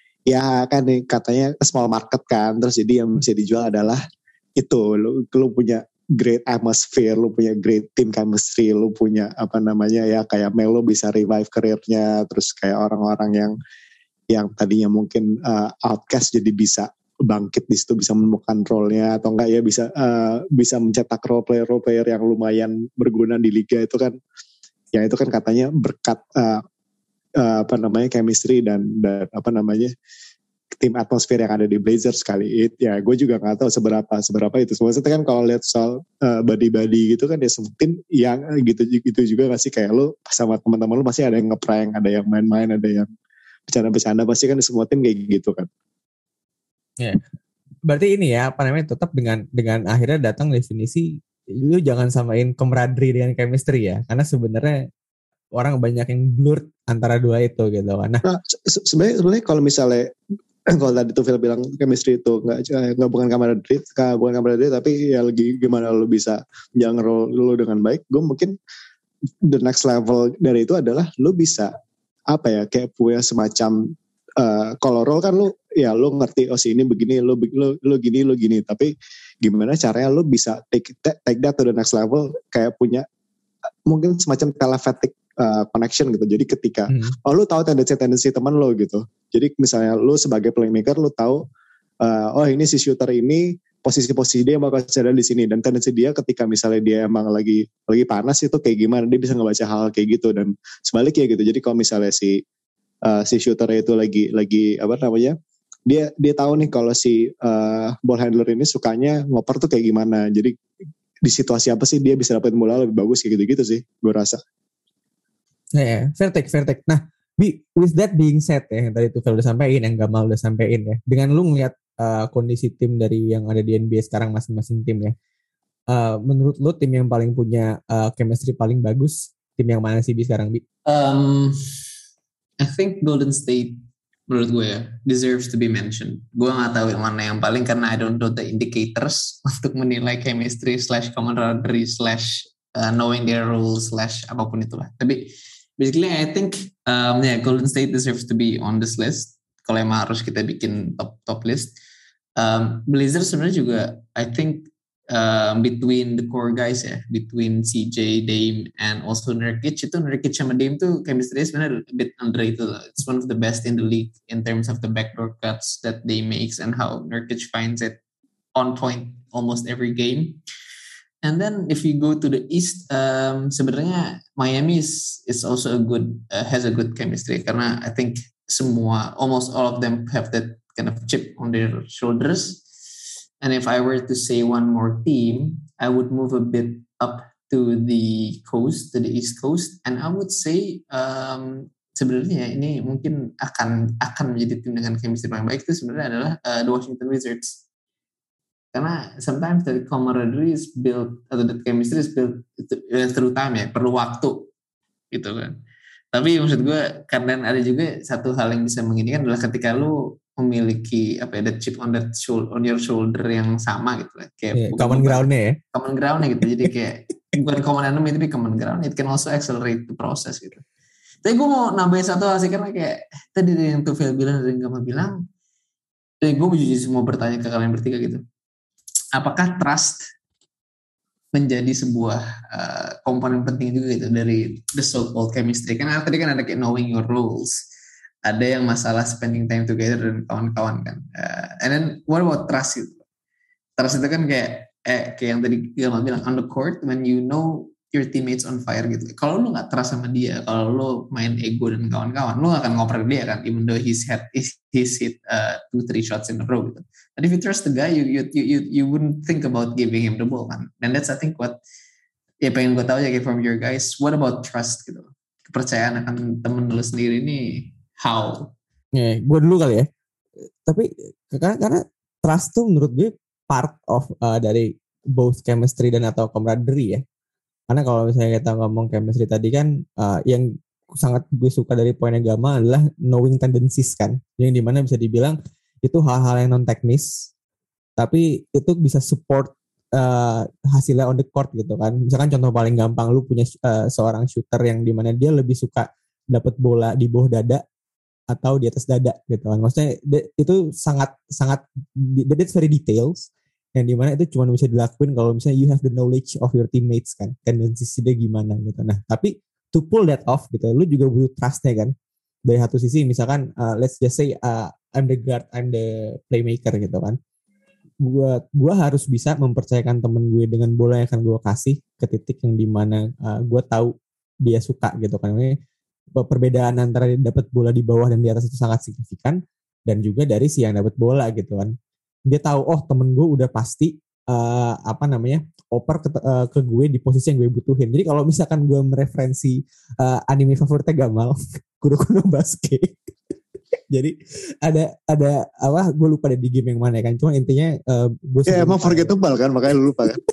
ya kan katanya small market kan, terus jadi yang bisa dijual adalah itu lu, lu punya great atmosphere, lu punya great team chemistry, lu punya apa namanya ya kayak Melo bisa revive karirnya, terus kayak orang-orang yang yang tadinya mungkin uh, outcast jadi bisa bangkit di situ, bisa menemukan role-nya atau enggak ya bisa uh, bisa mencetak role player role player yang lumayan berguna di liga itu kan. Ya itu kan katanya berkat uh, uh, apa namanya chemistry dan dan apa namanya tim atmosfer yang ada di Blazers kali itu. Ya gue juga nggak tahu seberapa seberapa itu. Maksudnya kan kalau lihat soal uh, body-body gitu kan ya tim yang gitu gitu juga nggak sih, kayak lu sama teman-teman lu pasti ada yang ngeprank, ada yang main-main, ada yang bercanda-bercanda, pasti kan di semua tim kayak gitu kan. Ya, berarti ini ya apa namanya tetap dengan dengan akhirnya datang definisi lu jangan samain camaraderie dengan chemistry ya, karena sebenarnya orang banyak yang blur antara dua itu gitu kan. Nah, nah se- sebenarnya sebenarnya kalau misalnya kalau tadi tuh Phil bilang chemistry itu nggak nggak bukan camaraderie, bukan camaraderie tapi ya lagi gimana lu bisa menjalankan role lu dengan baik. Gue mungkin the next level dari itu adalah lu bisa apa ya kayak punya semacam uh, kalau role kan lu ya lu ngerti oh si ini begini, lu lu lu gini lu gini, tapi gimana caranya lu bisa take take that to the next level, kayak punya mungkin semacam telepathic uh, connection gitu. Jadi ketika hmm. oh lu tahu tendensi-tendensi teman lo gitu. Jadi misalnya lu sebagai playmaker lu tahu uh, oh ini si shooter ini posisi-posisi dia bakal ada di sini, dan tendensi dia ketika misalnya dia emang lagi lagi panas itu kayak gimana, dia bisa ngebaca hal kayak gitu, dan sebaliknya gitu. Jadi kalau misalnya si uh, si shooter itu lagi lagi apa namanya dia dia tahu nih kalau si uh, ball handler ini sukanya ngoper tuh kayak gimana. Jadi di situasi apa sih dia bisa dapetin bola lebih bagus kayak gitu-gitu sih gue rasa. Nah, ya, fair take, fair take. Nah, with that being said ya, yang tadi tuh udah sampein, yang Gamal udah sampein ya, dengan lu ngeliat uh, kondisi tim dari yang ada di N B A sekarang masing-masing tim ya, uh, menurut lu tim yang paling punya uh, chemistry paling bagus tim yang mana sih Bi sekarang, Bi? Um, I think Golden State menurut gue ya, deserves to be mentioned. Gue nggak tahu yang mana yang paling karena I don't know the indicators untuk menilai chemistry slash camaraderie slash uh, knowing their rules slash apapun itulah. Tapi basically I think um, yeah, Golden State deserves to be on this list. Kalau emang harus kita bikin top top list. Um, Blazers sebenarnya juga I think um, between the core guys ya, between C J, Dame, and also Nurkic, itu Nurkic sama Dame tuh chemistry sebenarnya a bit underrated. It's one of the best in the league in terms of the backdoor cuts that Dame makes and how Nurkic finds it on point almost every game. And then if you go to the East, um, sebenarnya Miami is is also a good uh, has a good chemistry karena I think semua almost all of them have that kind of chip on their shoulders. And if I were to say one more team, I would move a bit up to the coast, to the East Coast, and I would say um, sebenarnya ini mungkin akan akan menjadi tim dengan chemistry paling baik itu sebenarnya adalah uh, the Washington Wizards. Karena sometimes the camaraderie is built atau the chemistry is built terutama ya perlu waktu gitu kan. Tapi maksud gue karena ada juga satu hal yang bisa menginikan adalah ketika lu memiliki apa ya, the chip on that shoulder, on your shoulder yang sama gitu lah. Kayak yeah, common ground-nya ya. Common ground-nya gitu. Jadi kayak bukan common enemy tapi common ground. It can also accelerate the process gitu. Tapi gue mau nambahin satu hal sih karena kayak tadi yang Tufel bilang dan Gama bilang, jadi gue mau bertanya ke kalian bertiga gitu. Apakah trust menjadi sebuah uh, komponen penting juga gitu dari the so-called chemistry? Karena tadi kan ada kayak knowing your rules, ada yang masalah spending time together dan kawan-kawan kan. Uh, and then what about trust gitu? Trust itu kan kayak eh, kayak yang tadi Gilman bilang on the court when you know your teammates on fire gitu. Kalau lu nggak trust sama dia, kalau lu main ego dan kawan-kawan, lu akan ngoper dia kan, even though he's had he's hit uh, two three shots in a row gitu. But if you trust the guy, you you you you wouldn't think about giving him the ball kan. And that's I think what ya pengen gue tahu aja kayak from your guys, what about trust gitu? Kepercayaan akan temen lu sendiri ini how? Ya, yeah, gue dulu kali ya. Tapi karena, karena trust tuh menurut gue part of uh, dari both chemistry dan atau camaraderie ya. Karena kalau misalnya kita ngomong chemistry tadi kan uh, yang sangat gue suka dari poinnya Gama adalah knowing tendencies kan. Yang dimana bisa dibilang itu hal-hal yang non teknis tapi itu bisa support uh, hasilnya on the court gitu kan. Misalkan contoh paling gampang lu punya uh, seorang shooter yang dimana dia lebih suka dapat bola di bawah dada atau di atas dada gitu kan. Maksudnya itu sangat sangat that's very details yang dimana itu cuma bisa dilakuin kalau misalnya you have the knowledge of your teammates kan, tendensi dia gimana gitu. Nah tapi to pull that off gitu, lu juga butuh trustnya kan. Dari satu sisi misalkan uh, let's just say uh, I'm the guard, I'm the playmaker gitu kan. Gua gua harus bisa mempercayakan temen gue dengan bola yang akan gue kasih ke titik yang dimana uh, gue tahu dia suka gitu kan. Perbedaan antara dapat bola di bawah dan di atas itu sangat signifikan, dan juga dari si yang dapat bola gitu kan. Dia tahu oh temen gue udah pasti uh, apa namanya oper ke, uh, ke gue di posisi yang gue butuhin. Jadi kalau misalkan gue mereferensi uh, anime favoritnya Gamal, Kuroko no Basket. Jadi ada ada apa gue lupa deh di game yang mana kan. Cuma intinya uh, gue ya emang forgettable kan, makanya lu lupa kan.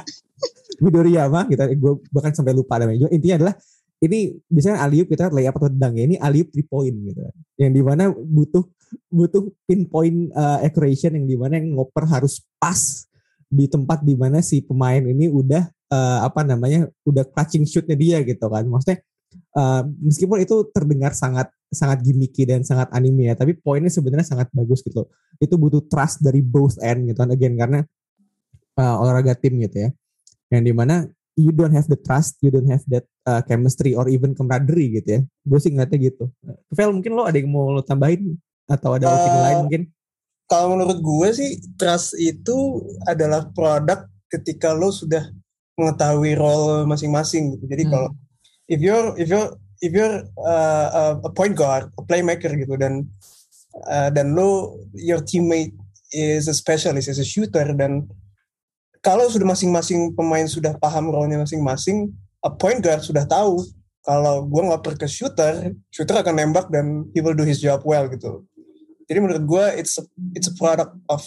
Midoriyama kita gue bahkan sampai lupa namanya. Intinya adalah ini biasanya alley-oop kita layup atau dang ya, ini alley-oop three point gitu. Yang dimana butuh butuh pinpoint uh, accuracy yang dimana yang ngoper harus pas di tempat dimana si pemain ini udah uh, apa namanya udah clutching shootnya dia gitu kan. Maksudnya uh, meskipun itu terdengar sangat sangat gimmicky dan sangat anime ya, tapi poinnya sebenarnya sangat bagus gitu. Itu butuh trust dari both end gitu kan, again karena uh, olahraga tim gitu ya. Yang dimana you don't have the trust, you don't have that uh, chemistry or even camaraderie gitu ya. Gue sih ngeliatnya gitu. Vel, mungkin lo ada yang mau lo tambahin atau ada opini uh, lain mungkin? Kalau menurut gue sih trust itu adalah produk ketika lo sudah mengetahui role masing-masing gitu. Jadi hmm. kalau if you're if you're if you're uh, a point guard, a playmaker gitu, dan uh, dan lo your teammate is a specialist, is a shooter, dan kalau sudah masing-masing pemain sudah paham role-nya masing-masing, a point guard sudah tahu kalau gue ngoper ke shooter, shooter akan nembak dan he will do his job well gitu. Jadi menurut gue it's a, it's a product of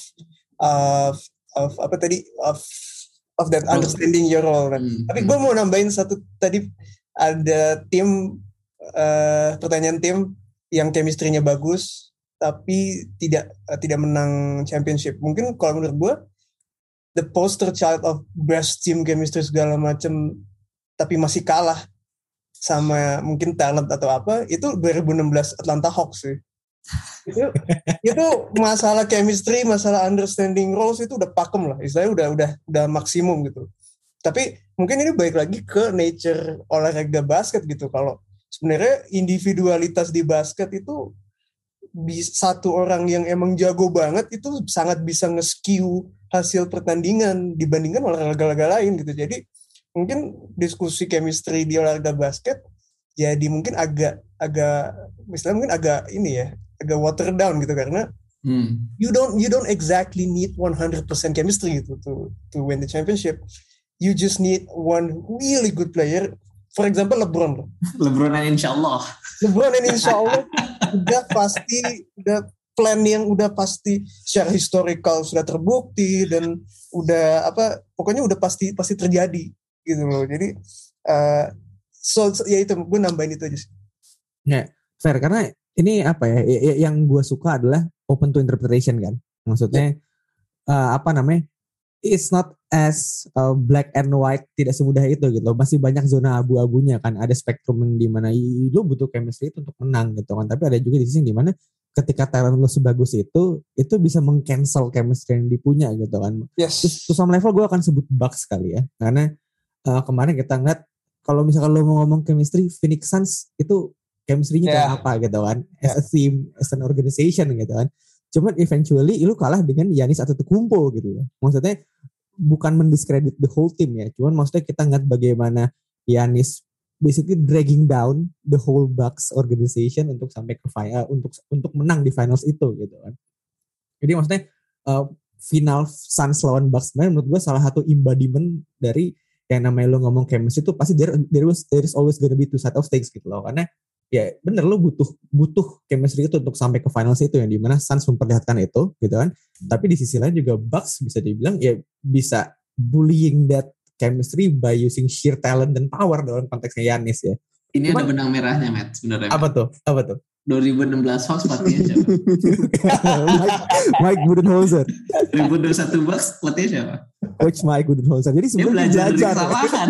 of of apa tadi of of that understanding your role. Hmm. Tapi gue mau nambahin satu tadi ada tim uh, pertanyaan tim yang chemistry-nya bagus tapi tidak uh, tidak menang championship. Mungkin kalau menurut gue the poster child of best team chemistry segala macam tapi masih kalah sama mungkin talent atau apa, itu dua ribu enam belas Atlanta Hawks sih. itu itu masalah chemistry, masalah understanding roles itu udah pakem lah, istilahnya udah udah udah maksimum gitu. Tapi mungkin ini balik lagi ke nature olahraga basket gitu. Kalau sebenarnya individualitas di basket itu satu orang yang emang jago banget itu sangat bisa nge-skew hasil pertandingan dibandingkan olahraga-olahraga lain gitu. Jadi mungkin diskusi chemistry di olahraga basket jadi mungkin agak agak misalnya mungkin agak ini ya, agak water down gitu karena hmm. you don't you don't exactly need one hundred percent chemistry gitu to to win the championship. You just need one really good player. For example LeBron. LeBron and insyaallah. LeBron and insyaallah udah pasti udah plan yang udah pasti secara historical sudah terbukti dan udah apa pokoknya udah pasti pasti terjadi gitu loh. Jadi uh, so, so ya itu gue nambahin itu aja sih. Ya fair karena ini apa ya yang gue suka adalah open to interpretation kan. Maksudnya yeah. uh, apa namanya? It's not as uh, black and white, tidak semudah itu gitu. Masih banyak zona abu-abunya kan. Ada spektrum di mana lu butuh chemistry itu untuk menang gitu kan. Tapi ada juga di sisi di mana ketika talent lu sebagus itu, itu bisa meng-cancel chemistry yang dipunya gitu kan. Yes. Terus to some level gue akan sebut Bucks kali ya. Karena uh, kemarin kita ngeliat kalau misalkan lu mau ngomong chemistry, Phoenix Suns itu chemistry-nya yeah. kayak apa gitu kan. As a team, as an organization gitu kan. Cuman eventually lu kalah dengan Giannis Antetokounmpo gitu loh. Maksudnya bukan mendiskredit the whole team ya. Cuman maksudnya kita ngeliat bagaimana Giannis basically dragging down the whole Bucks organization untuk sampai ke final, untuk untuk menang di finals itu gitu kan. Jadi maksudnya uh, final Suns lawan Bucks sebenarnya menurut gue salah satu embodiment dari yang namanya lo ngomong chemistry itu pasti there, there, was, there is always gonna be two side of things gitu loh. Karena ya bener lo butuh butuh chemistry itu untuk sampai ke finals itu yang dimana Suns memperlihatkan itu gitu kan. Tapi di sisi lain juga Bucks bisa dibilang ya bisa bullying that chemistry by using sheer talent dan power dalam konteksnya Giannis ya. Ini Cuman, ada benang merahnya Matt sebenarnya. Apa tuh? Apa tuh? dua ribu enam belas Hawks pelatihnya siapa? Mike, Mike Budenholzer. dua ribu dua puluh satu Bucks pelatihnya siapa? Coach Mike Budenholzer. Jadi sebenarnya dia belajar dari kesalahan.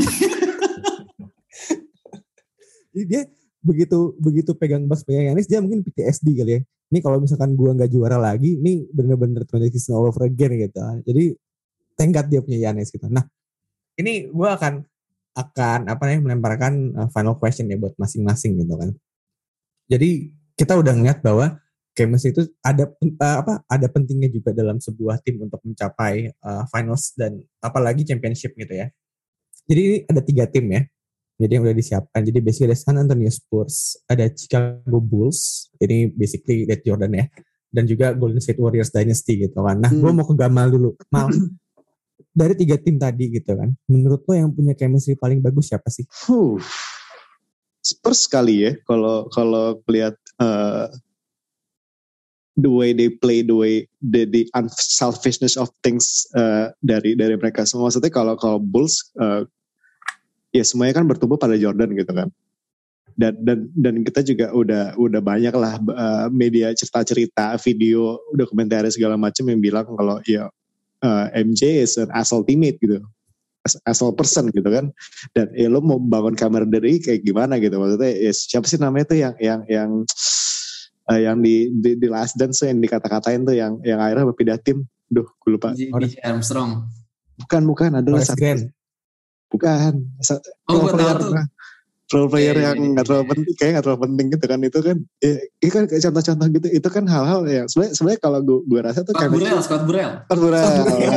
Jadi dia begitu begitu pegang Bucks pegang Giannis dia mungkin P T S D kali ya. Ini kalau misalkan gua nggak juara lagi, ini bener-bener twenty sixteen all over again gitu. Jadi thank God dia punya Giannis gitu. Nah, ini gua akan akan apa namanya melemparkan uh, final question ya buat masing-masing gitu kan. Jadi kita udah ngeliat bahwa chemistry itu ada uh, apa ada pentingnya juga dalam sebuah tim untuk mencapai uh, finals dan apalagi championship gitu ya. Jadi ini ada tiga tim ya. Jadi yang udah disiapkan. Jadi basically ada San Antonio Spurs, ada Chicago Bulls, ini basically Red Jordan ya, dan juga Golden State Warriors Dynasty gitu kan. Nah, hmm. gue mau ke Gamal dulu. Mal, dari tiga tim tadi gitu kan, menurut lo yang punya chemistry paling bagus siapa sih? Huh. Spurs kali ya, kalau kalau lihat uh, the way they play, the way the, the unselfishness of things uh, dari dari mereka semua. Maksudnya kalau kalau Bulls uh, ya semuanya kan bertumbuh pada Jordan gitu kan, dan dan dan kita juga udah udah banyak lah uh, media cerita-cerita, video, dokumenter segala macam yang bilang kalau ya uh, M J is an asshole teammate gitu, asshole person gitu kan, dan ya lo mau bangun camaraderie kayak gimana gitu, maksudnya ya siapa sih namanya tuh yang yang yang uh, yang di, di di Last Dance tuh yang dikata-katain tuh yang yang akhirnya berpindah tim, duh gue lupa. B J Armstrong. Bukan bukan adalah satu. Bukan, oh, role player, role player yeah, yang nggak yeah, terlalu penting, kayak nggak terlalu penting gitu kan, itu kan, ya, itu kan contoh-contoh gitu, itu kan hal-hal yang sebenarnya sebenarnya kalau gue gue rasa tuh Scott Burrell, Scott Burrell, Scott Burrell,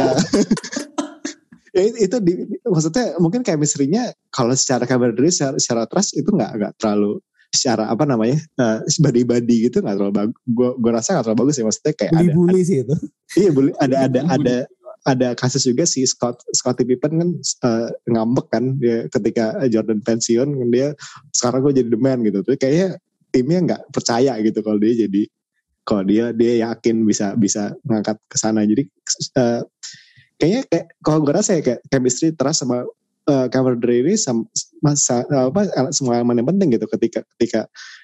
ya itu di, maksudnya mungkin chemistry-nya kalau secara camaraderie, secara, secara trust itu nggak nggak terlalu secara apa namanya uh, body-body gitu nggak terlalu bagus, gue gue rasa nggak terlalu bagus ya, maksudnya kayak bully ada bully sih itu, iya bully, ada ada ada ada kasus juga si Scott Scottie Pippen kan uh, ngambek kan dia ketika Jordan pensiun, dia sekarang gue jadi the man gitu, tuh kayaknya timnya nggak percaya gitu kalau dia jadi kalau dia dia yakin bisa bisa ngangkat ke sana, jadi uh, kayaknya kayak kalau gue rasa ya kayak chemistry trust sama uh, camaraderie ini sama, sama apa semua elemen yang penting gitu ketika ketika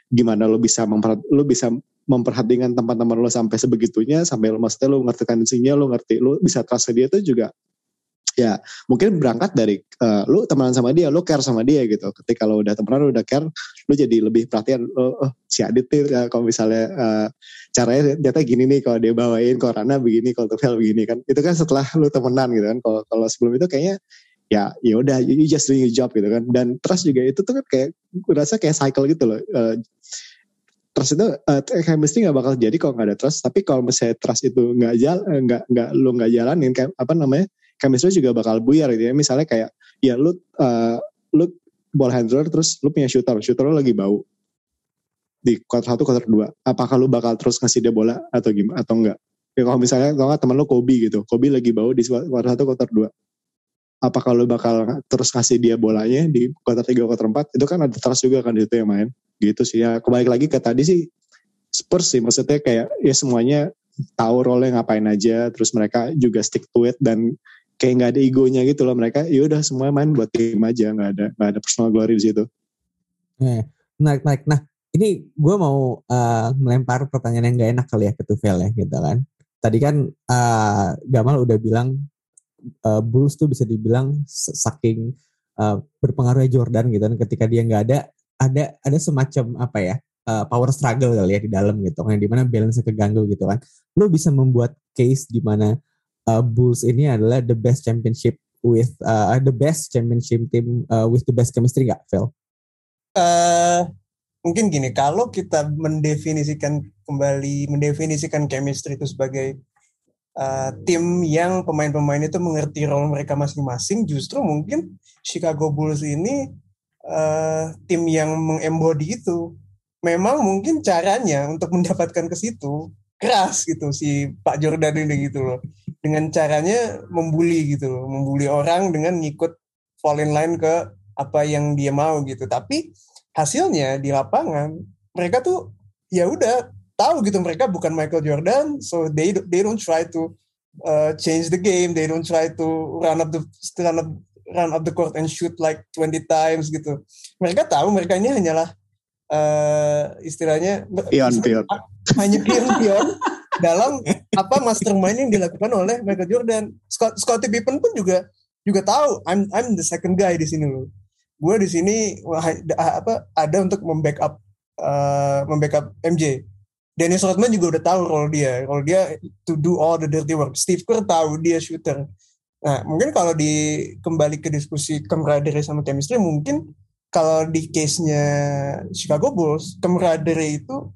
gimana lo bisa memperhat, lo bisa memperhatikan teman-teman lo sampai sebegitunya, sampai lo maksudnya lo ngerti tendensinya, lo ngerti, lo bisa trust dia itu juga ya mungkin berangkat dari uh, lu temenan sama dia, lu care sama dia gitu. Ketika lu udah temenan, lu udah care, lu jadi lebih perhatian. Oh, oh si Adit nih, uh, kalau misalnya uh, caranya ternyata gini nih, kalau dia bawain, kalau Rana begini, kalau Tufel begini kan. Itu kan setelah lu temenan gitu kan. Kalau kalau sebelum itu kayaknya ya ya udah you just doing your job gitu kan. Dan trust juga itu tuh kan kayak gue rasa kayak cycle gitu loh. Uh, trust itu uh, chemistry nggak bakal jadi kalau nggak ada trust. Tapi kalau misalnya trust itu nggak jalan, nggak nggak lu nggak jalanin, kayak apa namanya? Chemistry juga bakal buyar gitu ya. Misalnya kayak ya lu uh, lu ball handler terus lu punya shooter, shooter lu lagi bau di quarter satu, quarter dua. Apakah lu bakal terus ngasih dia bola atau gimana atau enggak? Ya kalau misalnya kalau teman lu Kobe gitu, Kobe lagi bau di quarter satu, quarter dua. Apakah lu bakal terus ngasih dia bolanya di quarter tiga, quarter empat? Itu kan ada trust juga kan di situ yang main. Gitu sih ya. Kembali lagi ke tadi sih Spurs sih, maksudnya kayak ya semuanya tahu role-nya ngapain aja, terus mereka juga stick to it dan kayak nggak ada egonya gitu loh, mereka ya udah semua main buat tim aja, nggak ada nggak ada personal glory di situ. Nah, menarik, menarik. Nah, ini gue mau uh, melempar pertanyaan yang nggak enak kali ya ke Tufel ya, gitu kan. Tadi kan uh, Gamal udah bilang uh, Bulls tuh bisa dibilang saking uh, berpengaruhnya Jordan gitu kan, ketika dia nggak ada, ada ada semacam apa ya uh, power struggle kali ya di dalam gitu kan, dimana balance keganggu gitu kan. Lo bisa membuat case di mana Uh, Bulls ini adalah the best championship with uh, the best championship team uh, with the best chemistry gak, Phil? Uh, mungkin gini, kalau kita mendefinisikan kembali mendefinisikan chemistry itu sebagai uh, tim yang pemain-pemain itu mengerti role mereka masing-masing, justru mungkin Chicago Bulls ini uh, tim yang mengembody itu. Memang mungkin caranya untuk mendapatkan ke situ keras gitu si Pak Jordan ini gitu loh, dengan caranya membuli gitu loh, membuli orang dengan ngikut fall in line ke apa yang dia mau gitu. Tapi hasilnya di lapangan mereka tuh ya udah tahu gitu mereka bukan Michael Jordan, so they they don't try to uh, change the game, they don't try to run up the run up run up the court and shoot like twenty times gitu. Mereka tahu mereka ini hanyalah uh, istilahnya pion pion hanya pion-pion dalam apa mastermind yang dilakukan oleh Michael Jordan. Scott, Scottie Pippen pun juga juga tahu I'm I'm the second guy di sini loh. Gue di sini apa ada untuk membackup uh, membackup M J. Dennis Rodman juga udah tahu role dia, role dia to do all the dirty work. Steve Kerr tahu dia shooter. Nah, mungkin kalau di kembali ke diskusi camaraderie sama chemistry, mungkin kalau di case-nya Chicago Bulls, camaraderie itu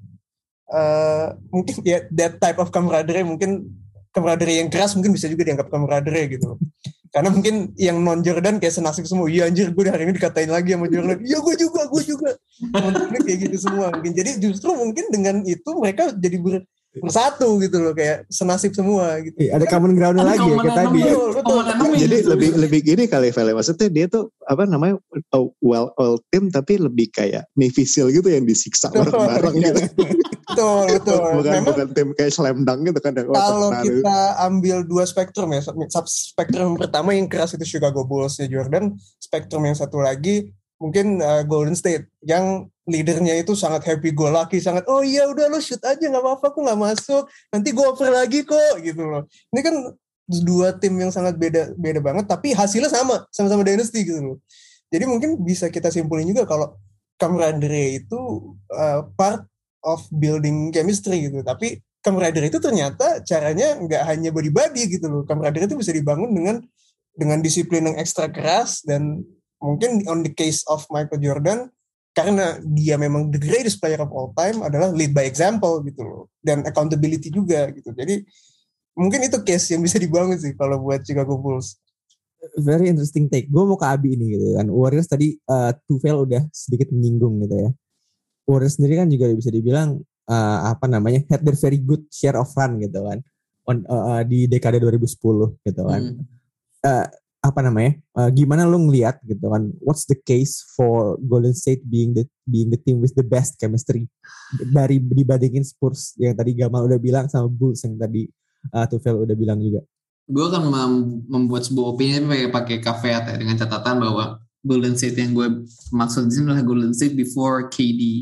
Uh, mungkin ya that type of camaraderie, mungkin camaraderie yang keras mungkin bisa juga dianggap camaraderie gitu. Karena mungkin yang non Jordan kayak senasib semua. Iya anjir gue hari ini dikatain lagi sama Jordan. Iya gue juga, gue juga. Mungkin kayak gitu semua. Mungkin jadi justru mungkin dengan itu mereka jadi ber, bersatu gitu loh, kayak senasib semua gitu. Iya, ada common ground lagi ya kayak tadi. Betul, betul. Jadi lebih lebih gini kali Vele, maksudnya dia tuh apa namanya well oiled team tapi lebih kayak Navy Seal gitu yang disiksa bareng-bareng gitu. Betul, betul. Bukan, Memang bukan tim kayak slam dunk gitu kan. Kalau kita ambil dua spektrum ya, spektrum pertama yang keras itu Chicago Bulls-nya Jordan, spektrum yang satu lagi mungkin uh, Golden State yang leadernya itu sangat happy go lucky, sangat oh iya udah lo shoot aja nggak apa-apa, aku nggak masuk, nanti gue over lagi kok gitu loh. Ini kan dua tim yang sangat beda beda banget, tapi hasilnya sama, sama-sama dynasty gitu loh. Jadi mungkin bisa kita simpulin juga kalau camaraderie itu uh, part of building chemistry gitu. Tapi camaraderie itu ternyata caranya nggak hanya body-body gitu loh. Camaraderie itu bisa dibangun dengan dengan disiplin yang ekstra keras, dan mungkin on the case of Michael Jordan, karena dia memang the greatest player of all time, adalah lead by example gitu loh, dan accountability juga gitu. Jadi mungkin itu case yang bisa dibangun sih kalau buat Chicago Bulls. Very interesting take. Gue mau ke Abi ini gitu kan. Warriors tadi uh, Tufel udah sedikit menyinggung gitu ya. Warriors sendiri kan juga bisa dibilang uh, apa namanya had their very good share of run gitu kan. On, uh, di dekade dua ribu sepuluh gitu kan. Hmm. Uh, apa namanya? Uh, gimana lu ngelihat gitu kan? What's the case for Golden State being the being the team with the best chemistry dari dibandingin Spurs yang tadi Gamal udah bilang sama Bulls yang tadi uh, Tufel udah bilang juga. Gue akan mem- membuat sebuah opini pakai pakai caveat ya, dengan catatan bahwa Golden State yang gue maksud di sini adalah Golden State before K D. K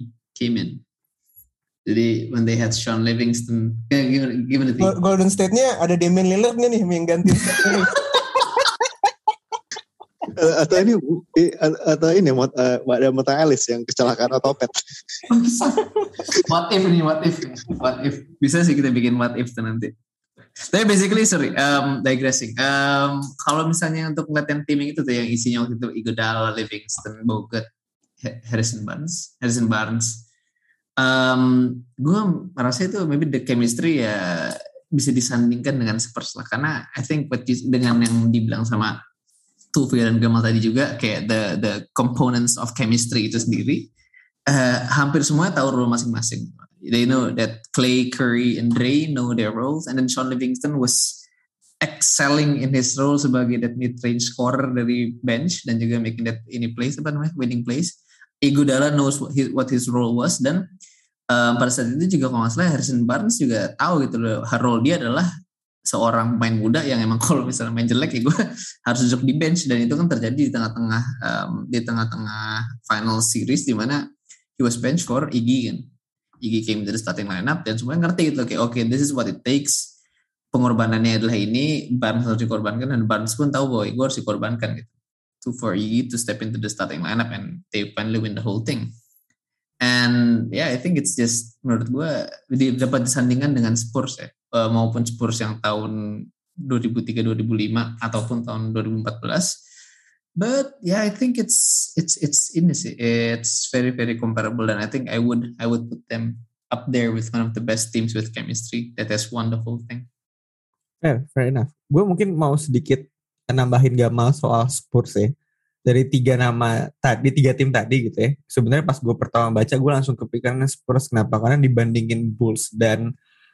came in. Jadi when they had Sean Livingston, gimana, gimana tuh? Golden State-nya ada Damian Lillard nih yang gantiin Steph Curry. atau ini atau ini ada Mata Ellis yang kecelakaan otopet. What if nih, what if, what if bisa sih kita bikin what if tuh nanti. Tapi basically sorry, um, digressing. Um, kalau misalnya untuk ngeliatin tim itu tuh yang isinya waktu itu Iguodala, Livingston, Bogut, Harrison Barnes, Harrison Barnes. Um, gue merasa itu maybe the chemistry ya bisa disandingkan dengan Spurs lah, karena I think what you, dengan yang dibilang sama Tufir dan Gamal tadi juga kayak the the components of chemistry itu sendiri uh, hampir semua tahu role masing-masing. They know that Clay, Curry, and Dre know their roles, and then Sean Livingston was excelling in his role sebagai that mid-range scorer dari bench dan juga making that ini plays apa namanya winning plays. Iguodala knows what his, what his role was, dan um, pada saat itu juga kalau nggak salah Harrison Barnes juga tahu gitu loh, role dia adalah seorang pemain muda yang emang kalau misalnya main jelek ya gue harus duduk di bench, dan itu kan terjadi di tengah-tengah um, di tengah-tengah final series di mana he was bench for Iggy kan. Iggy came to the starting lineup dan semuanya ngerti gitu kayak oke okay, this is what it takes, pengorbanannya adalah ini, Barnes harus dikorbankan, dan Barnes pun tahu bahwa gue harus dikorbankan gitu to for Iggy to step into the starting lineup, and they finally win the whole thing. And yeah, I think it's just menurut gue dapat disandingkan dengan Spurs ya, uh, maupun Spurs yang tahun dua ribu tiga dua ribu lima ataupun tahun dua ribu empat belas. But yeah, I think it's it's it's in this it's very very comparable, and I think I would I would put them up there with one of the best teams with chemistry that has won the whole thing. Yeah, fair enough. Gue mungkin mau sedikit nambahin Gamal soal Spurs ya. Dari tiga nama tadi, tiga tim tadi gitu ya. Sebenarnya pas gue pertama baca, gue langsung kepikiran Spurs. Kenapa? Karena dibandingin Bulls dan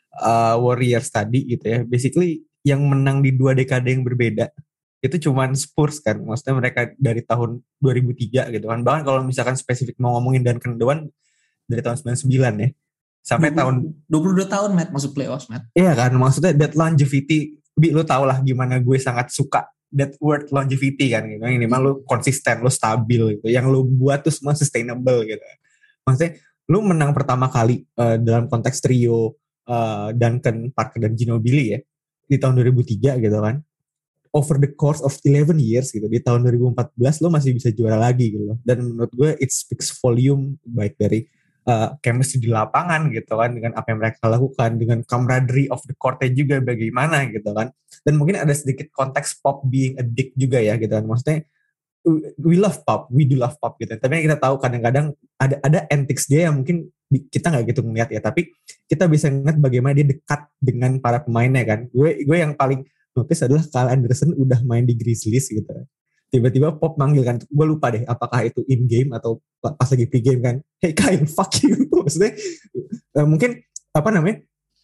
uh, Warriors tadi gitu ya. Basically yang menang di dua dekade yang berbeda itu cuman Spurs kan. Maksudnya mereka dari tahun dua ribu tiga gitu kan. Bahkan kalau misalkan spesifik mau ngomongin Duncan Doan dari tahun sembilan puluh sembilan ya. Sampai tahun dua puluh dua tahun Matt masuk playoffs Matt. Iya kan, maksudnya that longevity. Bi, lo tau lah gimana gue sangat suka that word longevity kan gitu. Ini mah lu konsisten, lu stabil gitu. Yang lu buat tuh semua sustainable gitu. Maksudnya lu menang pertama kali uh, dalam konteks trio uh, Duncan, Parker dan Ginobili ya di tahun dua ribu tiga gitu kan. Over the course of eleven years gitu, di tahun dua ribu empat belas lu masih bisa juara lagi gitu loh. Dan menurut gue it speaks volume baik dari uh, chemistry di lapangan gitu kan, dengan apa yang mereka lakukan, dengan camaraderie of the court-nya juga bagaimana gitu kan. Dan mungkin ada sedikit konteks Pop being a dick juga ya gitu kan. Maksudnya we love Pop, we do love Pop gitu. Tapi kita tahu kadang-kadang ada ada antics dia yang mungkin kita nggak gitu ngeliat ya. Tapi kita bisa ngeliat bagaimana dia dekat dengan para pemainnya kan. Gue gue yang paling notice adalah Kyle Anderson udah main di Grizzlies gitu. Tiba-tiba Pop manggil kan, gue lupa deh apakah itu in game atau pas lagi pre game kan. Hey Kyle, fuck you. Maksudnya uh, mungkin apa namanya?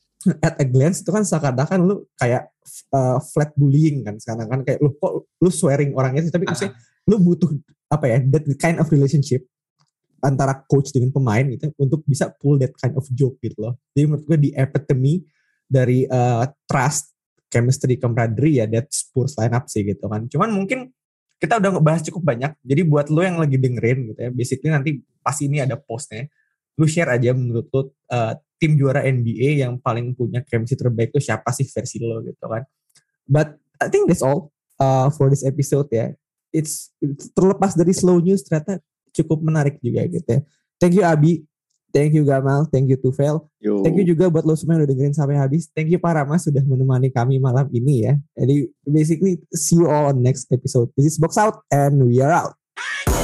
At a glance itu kan seakan-akan lu kayak uh, flat bullying kan sekarang kan, kayak lu kok lu swearing orangnya sih, tapi maksudnya lu butuh apa ya, that kind of relationship antara coach dengan pemain gitu untuk bisa pull that kind of joke gitu loh. Jadi menurut gue di epitome dari uh, trust, chemistry, camaraderie ya that Spurs lineup sih gitu kan. Cuman mungkin kita udah ngebahas cukup banyak, jadi buat lu yang lagi dengerin gitu ya, basically nanti pas ini ada postnya, lu share aja menurut lu uh, tim juara N B A yang paling punya chemistry terbaik itu siapa sih versi lo gitu kan. But I think that's all uh, for this episode ya. It's, it's terlepas dari slow news ternyata cukup menarik juga gitu ya. Thank you Abi, thank you Gamal, thank you Tufel, Yo. Thank you juga buat lo semua yang udah dengerin sampai habis. Thank you Pak Rama sudah menemani kami malam ini ya. Jadi basically see you all on next episode. This is Box Out and we are out.